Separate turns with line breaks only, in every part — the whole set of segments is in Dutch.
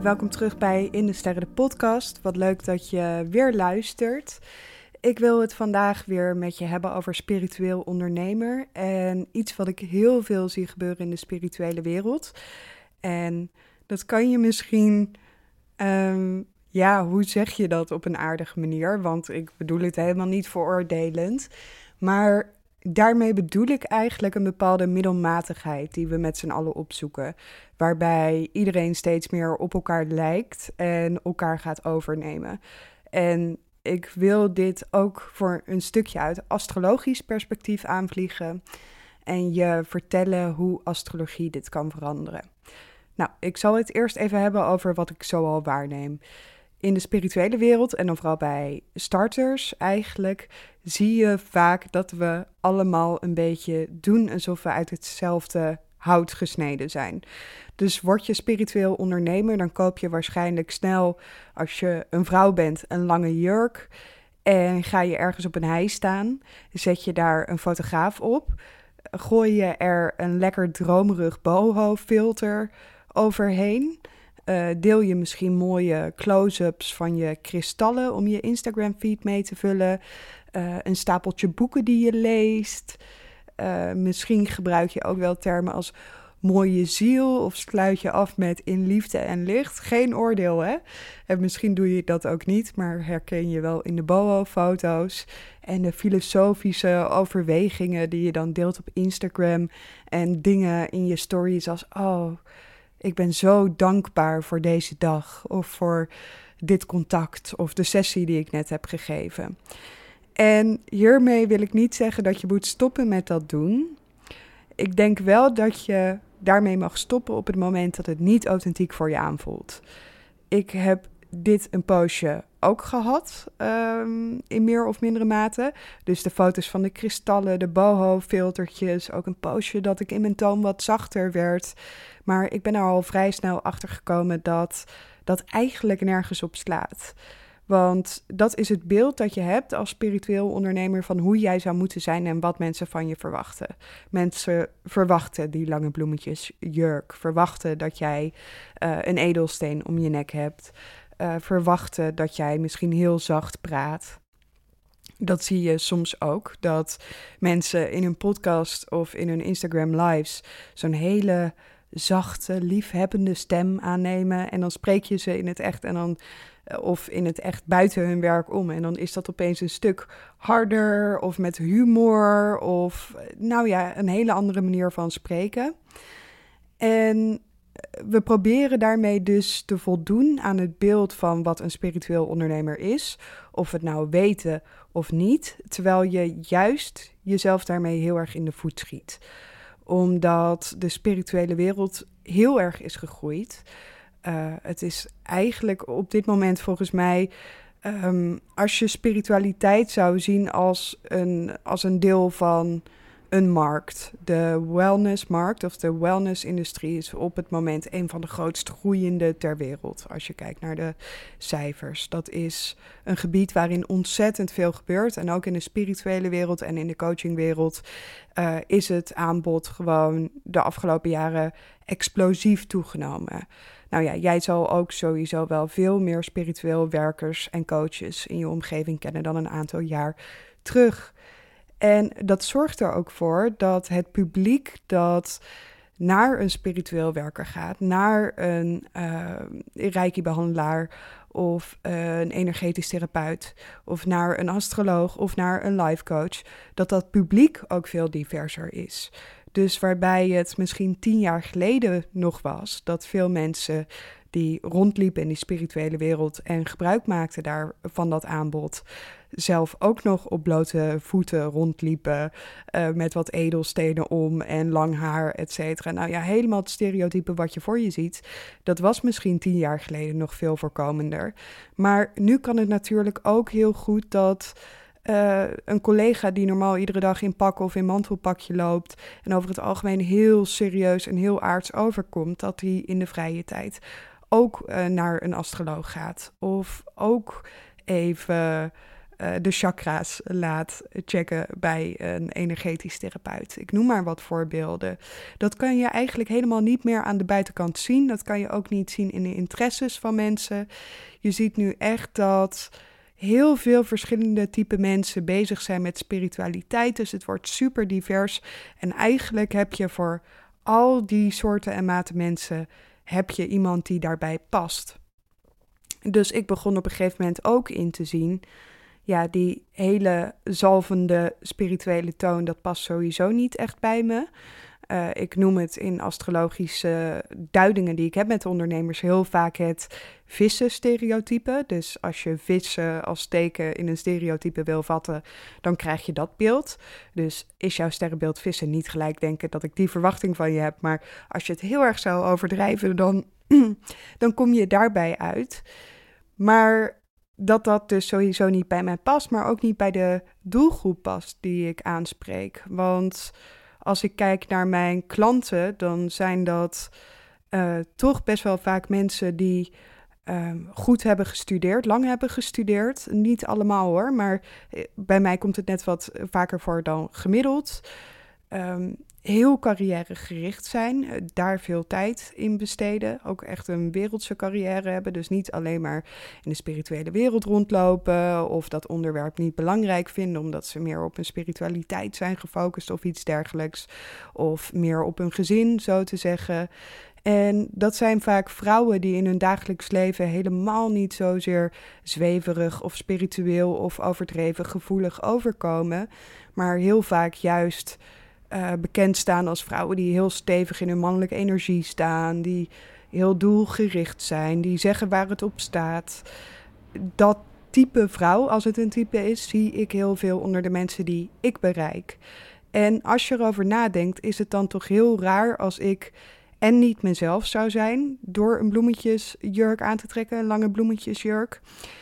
welkom terug bij In de Sterren de podcast. Wat leuk dat je weer luistert. Ik wil het vandaag weer met je hebben over spiritueel ondernemer. En iets wat ik heel veel zie gebeuren in de spirituele wereld. En dat kan je misschien, hoe zeg je dat op een aardige manier? Want ik bedoel het helemaal niet veroordelend. Maar daarmee bedoel ik eigenlijk een bepaalde middelmatigheid die we met z'n allen opzoeken. Waarbij iedereen steeds meer op elkaar lijkt en elkaar gaat overnemen. En ik wil dit ook voor een stukje uit astrologisch perspectief aanvliegen en je vertellen hoe astrologie dit kan veranderen. Nou, ik zal het eerst even hebben over wat ik zoal waarneem. In de spirituele wereld, en dan vooral bij starters eigenlijk, zie je vaak dat we allemaal een beetje doen alsof we uit hetzelfde hout gesneden zijn. Dus word je spiritueel ondernemer, dan koop je waarschijnlijk snel, als je een vrouw bent, een lange jurk. En ga je ergens op een hei staan, zet je daar een fotograaf op, gooi je er een lekker dromerig boho-filter overheen. Deel je misschien mooie close-ups van je kristallen om je Instagram-feed mee te vullen. Een stapeltje boeken die je leest. Misschien gebruik je ook wel termen als mooie ziel of sluit je af met in liefde en licht. Geen oordeel, hè? En misschien doe je dat ook niet, maar herken je wel in de boho-foto's en de filosofische overwegingen die je dan deelt op Instagram en dingen in je stories als, oh, ik ben zo dankbaar voor deze dag of voor dit contact of de sessie die ik net heb gegeven. En hiermee wil ik niet zeggen dat je moet stoppen met dat doen. Ik denk wel dat je daarmee mag stoppen op het moment dat het niet authentiek voor je aanvoelt. Ik heb dit een poosje ook gehad, in meer of mindere mate. Dus de foto's van de kristallen, de boho-filtertjes, ook een poosje dat ik in mijn toon wat zachter werd. Maar ik ben er al vrij snel achter gekomen dat dat eigenlijk nergens op slaat. Want dat is het beeld dat je hebt als spiritueel ondernemer van hoe jij zou moeten zijn en wat mensen van je verwachten. Mensen verwachten die lange bloemetjes jurk, verwachten dat jij een edelsteen om je nek hebt, verwachten dat jij misschien heel zacht praat. Dat zie je soms ook, dat mensen in hun podcast of in hun Instagram lives zo'n hele zachte, liefhebbende stem aannemen en dan spreek je ze in het echt en dan of in het echt buiten hun werk om. En dan is dat opeens een stuk harder of met humor of een hele andere manier van spreken. En we proberen daarmee dus te voldoen aan het beeld van wat een spiritueel ondernemer is. Of het nou weten of niet. Terwijl je juist jezelf daarmee heel erg in de voet schiet. Omdat de spirituele wereld heel erg is gegroeid. Het is eigenlijk op dit moment volgens mij, als je spiritualiteit zou zien als een deel van een markt. De wellnessmarkt of de wellnessindustrie is op het moment een van de grootst groeiende ter wereld. Als je kijkt naar de cijfers. Dat is een gebied waarin ontzettend veel gebeurt. En ook in de spirituele wereld en in de coachingwereld is het aanbod gewoon de afgelopen jaren explosief toegenomen. Nou ja, jij zal ook sowieso wel veel meer spiritueel werkers en coaches in je omgeving kennen dan een aantal jaar terug. En dat zorgt er ook voor dat het publiek dat naar een spiritueel werker gaat, naar een reiki-behandelaar of een energetisch therapeut of naar een astroloog of naar een life coach, dat publiek ook veel diverser is. Dus waarbij het misschien 10 jaar geleden nog was dat veel mensen die rondliepen in die spirituele wereld en gebruik maakten van dat aanbod, zelf ook nog op blote voeten rondliepen met wat edelstenen om en lang haar, et cetera. Nou ja, helemaal het stereotype wat je voor je ziet, dat was misschien 10 jaar geleden nog veel voorkomender. Maar nu kan het natuurlijk ook heel goed dat een collega die normaal iedere dag in pak of in mantelpakje loopt en over het algemeen heel serieus en heel aards overkomt, dat hij in de vrije tijd ook naar een astroloog gaat. Of ook even de chakra's laat checken bij een energetisch therapeut. Ik noem maar wat voorbeelden. Dat kan je eigenlijk helemaal niet meer aan de buitenkant zien. Dat kan je ook niet zien in de interesses van mensen. Je ziet nu echt dat heel veel verschillende type mensen bezig zijn met spiritualiteit. Dus het wordt super divers. En eigenlijk heb je voor al die soorten en maten mensen heb je iemand die daarbij past. Dus ik begon op een gegeven moment ook in te zien, ja, die hele zalvende spirituele toon, dat past sowieso niet echt bij me. Ik noem het in astrologische duidingen die ik heb met ondernemers heel vaak het vissen-stereotype. Dus als je vissen als teken in een stereotype wil vatten, dan krijg je dat beeld. Dus is jouw sterrenbeeld vissen, niet gelijk denken dat ik die verwachting van je heb. Maar als je het heel erg zou overdrijven, dan kom je daarbij uit. Maar dat dus sowieso niet bij mij past, maar ook niet bij de doelgroep past die ik aanspreek. Want als ik kijk naar mijn klanten, dan zijn dat toch best wel vaak mensen die goed hebben gestudeerd, lang hebben gestudeerd. Niet allemaal hoor, maar bij mij komt het net wat vaker voor dan gemiddeld. Heel carrièregericht zijn, daar veel tijd in besteden. Ook echt een wereldse carrière hebben. Dus niet alleen maar in de spirituele wereld rondlopen of dat onderwerp niet belangrijk vinden omdat ze meer op hun spiritualiteit zijn gefocust of iets dergelijks. Of meer op hun gezin, zo te zeggen. En dat zijn vaak vrouwen die in hun dagelijks leven helemaal niet zozeer zweverig of spiritueel of overdreven gevoelig overkomen, maar heel vaak juist bekend staan als vrouwen die heel stevig in hun mannelijke energie staan, die heel doelgericht zijn, die zeggen waar het op staat. Dat type vrouw, als het een type is, zie ik heel veel onder de mensen die ik bereik. En als je erover nadenkt, is het dan toch heel raar als ik en niet mezelf zou zijn door een bloemetjesjurk aan te trekken, een lange bloemetjesjurk.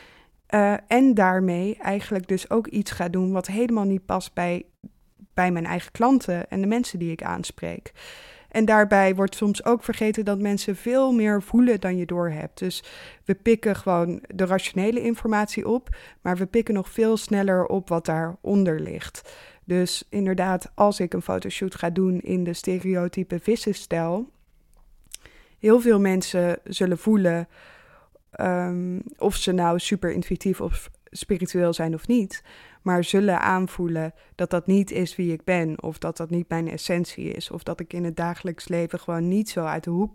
En daarmee eigenlijk dus ook iets ga doen wat helemaal niet past bij mijn eigen klanten en de mensen die ik aanspreek. En daarbij wordt soms ook vergeten dat mensen veel meer voelen dan je doorhebt. Dus we pikken gewoon de rationele informatie op, maar we pikken nog veel sneller op wat daaronder ligt. Dus inderdaad, als ik een fotoshoot ga doen in de stereotype vissenstijl, heel veel mensen zullen voelen of ze nou super intuïtief of spiritueel zijn of niet, maar zullen aanvoelen dat dat niet is wie ik ben, of dat dat niet mijn essentie is, of dat ik in het dagelijks leven gewoon niet zo uit de hoek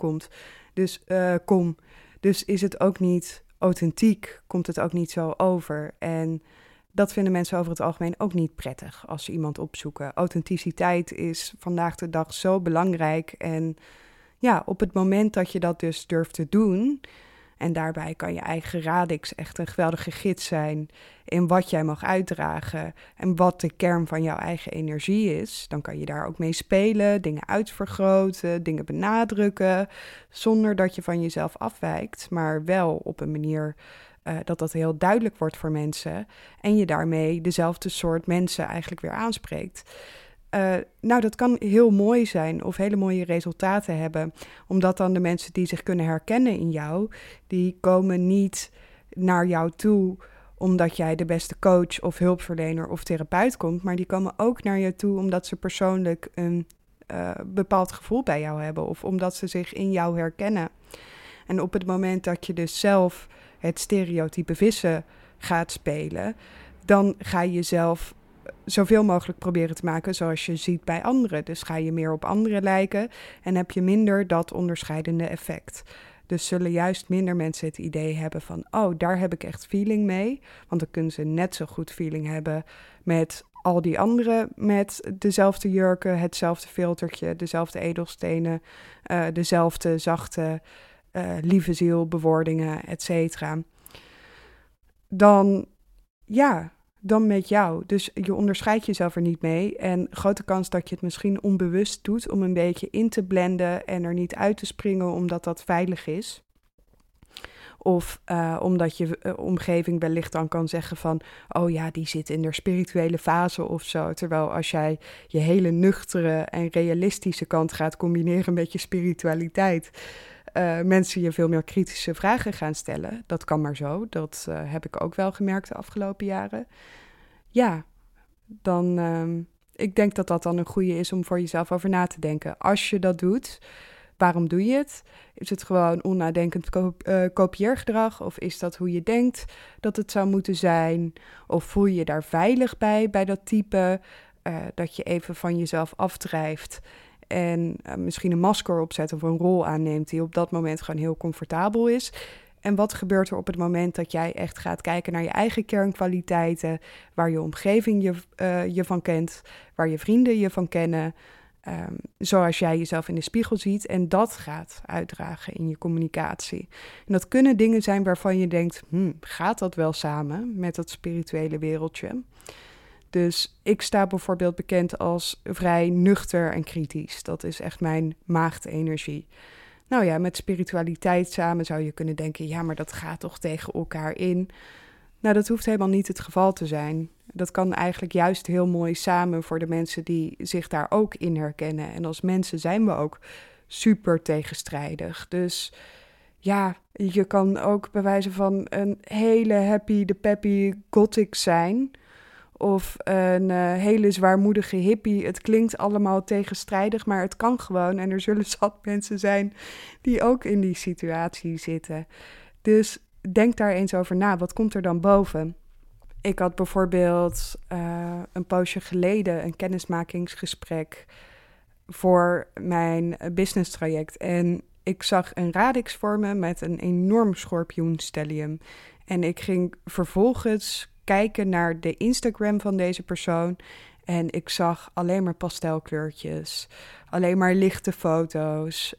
kom. Dus is het ook niet authentiek, komt het ook niet zo over. En dat vinden mensen over het algemeen ook niet prettig als ze iemand opzoeken. Authenticiteit is vandaag de dag zo belangrijk. En ja, op het moment dat je dat dus durft te doen, en daarbij kan je eigen radix echt een geweldige gids zijn in wat jij mag uitdragen en wat de kern van jouw eigen energie is. Dan kan je daar ook mee spelen, dingen uitvergroten, dingen benadrukken, zonder dat je van jezelf afwijkt, maar wel op een manier dat heel duidelijk wordt voor mensen en je daarmee dezelfde soort mensen eigenlijk weer aanspreekt. Nou, dat kan heel mooi zijn of hele mooie resultaten hebben, omdat dan de mensen die zich kunnen herkennen in jou, die komen niet naar jou toe omdat jij de beste coach of hulpverlener of therapeut komt, maar die komen ook naar je toe omdat ze persoonlijk een bepaald gevoel bij jou hebben of omdat ze zich in jou herkennen. En op het moment dat je dus zelf het stereotype vissen gaat spelen, dan ga je jezelf zoveel mogelijk proberen te maken zoals je ziet bij anderen. Dus ga je meer op anderen lijken en heb je minder dat onderscheidende effect. Dus zullen juist minder mensen het idee hebben van, oh, daar heb ik echt feeling mee. Want dan kunnen ze net zo goed feeling hebben met al die anderen met dezelfde jurken, hetzelfde filtertje, dezelfde edelstenen, dezelfde zachte lieve ziel, bewoordingen, et cetera. Dan met jou. Dus je onderscheidt jezelf er niet mee. En grote kans dat je het misschien onbewust doet om een beetje in te blenden en er niet uit te springen omdat dat veilig is. Of omdat je omgeving wellicht dan kan zeggen van, oh ja, die zit in de spirituele fase of zo. Terwijl als jij je hele nuchtere en realistische kant gaat combineren met je spiritualiteit, mensen je veel meer kritische vragen gaan stellen. Dat kan maar zo. Dat heb ik ook wel gemerkt de afgelopen jaren. Ja, dan... ik denk dat dat dan een goede is om voor jezelf over na te denken. Als je dat doet, waarom doe je het? Is het gewoon onnadenkend kopieergedrag? Of is dat hoe je denkt dat het zou moeten zijn? Of voel je je daar veilig bij dat type? Dat je even van jezelf afdrijft en misschien een masker opzet of een rol aanneemt die op dat moment gewoon heel comfortabel is. En wat gebeurt er op het moment dat jij echt gaat kijken naar je eigen kernkwaliteiten, waar je omgeving je van kent, waar je vrienden je van kennen, zoals jij jezelf in de spiegel ziet en dat gaat uitdragen in je communicatie. En dat kunnen dingen zijn waarvan je denkt, gaat dat wel samen met dat spirituele wereldje? Dus ik sta bijvoorbeeld bekend als vrij nuchter en kritisch. Dat is echt mijn maagdenergie. Nou ja, met spiritualiteit samen zou je kunnen denken, ja, maar dat gaat toch tegen elkaar in? Nou, dat hoeft helemaal niet het geval te zijn. Dat kan eigenlijk juist heel mooi samen voor de mensen die zich daar ook in herkennen. En als mensen zijn we ook super tegenstrijdig. Dus ja, je kan ook bij wijze van een hele happy, de peppy gothic zijn, of een hele zwaarmoedige hippie. Het klinkt allemaal tegenstrijdig, maar het kan gewoon. En er zullen zat mensen zijn die ook in die situatie zitten. Dus denk daar eens over na. Wat komt er dan boven? Ik had bijvoorbeeld een poosje geleden een kennismakingsgesprek voor mijn business traject. En ik zag een radix voor me met een enorm schorpioenstellium. En ik ging vervolgens kijken naar de Instagram van deze persoon. En ik zag alleen maar pastelkleurtjes, alleen maar lichte foto's,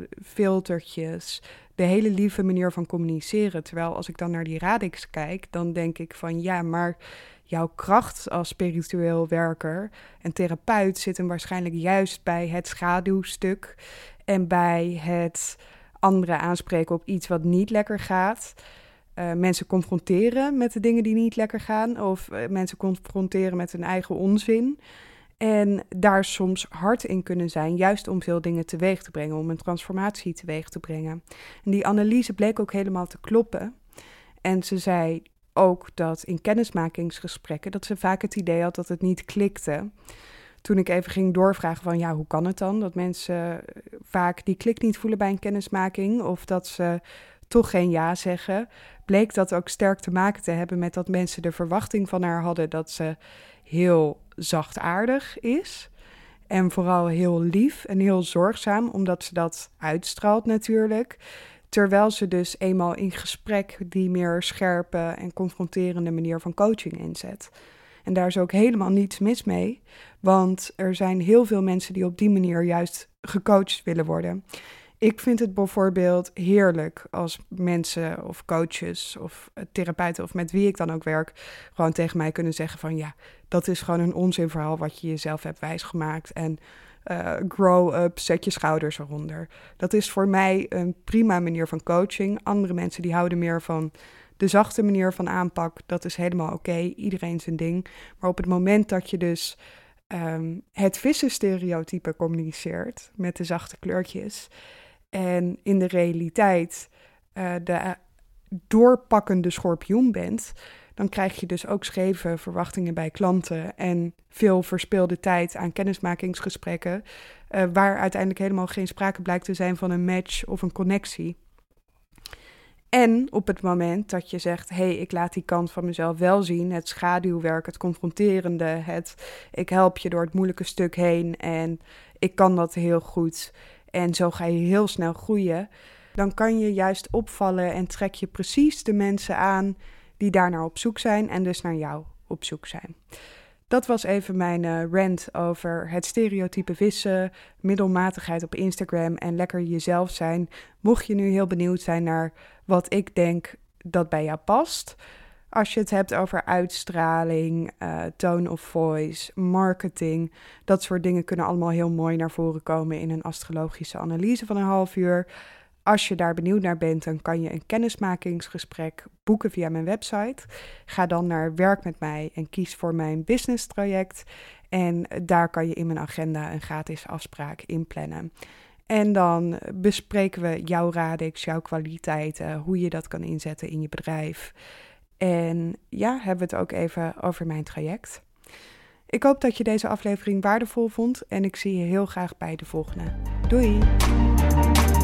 filtertjes. De hele lieve manier van communiceren. Terwijl als ik dan naar die radix kijk, dan denk ik van ja, maar jouw kracht als spiritueel werker en therapeut zit hem waarschijnlijk juist bij het schaduwstuk en bij het anderen aanspreken op iets wat niet lekker gaat. Mensen confronteren met de dingen die niet lekker gaan of mensen confronteren met hun eigen onzin. En daar soms hard in kunnen zijn, juist om veel dingen teweeg te brengen, om een transformatie teweeg te brengen. En die analyse bleek ook helemaal te kloppen. En ze zei ook dat in kennismakingsgesprekken, dat ze vaak het idee had dat het niet klikte. Toen ik even ging doorvragen van ja, hoe kan het dan dat mensen vaak die klik niet voelen bij een kennismaking of dat ze toch geen ja zeggen, bleek dat ook sterk te maken te hebben met dat mensen de verwachting van haar hadden dat ze heel zachtaardig is en vooral heel lief en heel zorgzaam, omdat ze dat uitstraalt natuurlijk. Terwijl ze dus eenmaal in gesprek die meer scherpe en confronterende manier van coaching inzet. En daar is ook helemaal niets mis mee, want er zijn heel veel mensen die op die manier juist gecoacht willen worden. Ik vind het bijvoorbeeld heerlijk als mensen of coaches of therapeuten of met wie ik dan ook werk gewoon tegen mij kunnen zeggen van ja, dat is gewoon een onzinverhaal wat je jezelf hebt wijsgemaakt en grow up, zet je schouders eronder. Dat is voor mij een prima manier van coaching. Andere mensen die houden meer van de zachte manier van aanpak. Dat is helemaal oké, iedereen zijn ding. Maar op het moment dat je dus het vissenstereotype communiceert met de zachte kleurtjes en in de realiteit de doorpakkende schorpioen bent, dan krijg je dus ook scheve verwachtingen bij klanten en veel verspilde tijd aan kennismakingsgesprekken, waar uiteindelijk helemaal geen sprake blijkt te zijn van een match of een connectie. En op het moment dat je zegt, ik laat die kant van mezelf wel zien, het schaduwwerk, het confronterende, ik help je door het moeilijke stuk heen en ik kan dat heel goed en zo ga je heel snel groeien, dan kan je juist opvallen en trek je precies de mensen aan die daarnaar op zoek zijn en dus naar jou op zoek zijn. Dat was even mijn rant over het stereotype vissen, middelmatigheid op Instagram en lekker jezelf zijn. Mocht je nu heel benieuwd zijn naar wat ik denk dat bij jou past, als je het hebt over uitstraling, tone of voice, marketing, dat soort dingen kunnen allemaal heel mooi naar voren komen in een astrologische analyse van een half uur. Als je daar benieuwd naar bent, dan kan je een kennismakingsgesprek boeken via mijn website. Ga dan naar Werk met mij en kies voor mijn business traject. En daar kan je in mijn agenda een gratis afspraak inplannen. En dan bespreken we jouw radix, jouw kwaliteiten, hoe je dat kan inzetten in je bedrijf. En ja, hebben we het ook even over mijn traject. Ik hoop dat je deze aflevering waardevol vond en ik zie je heel graag bij de volgende. Doei!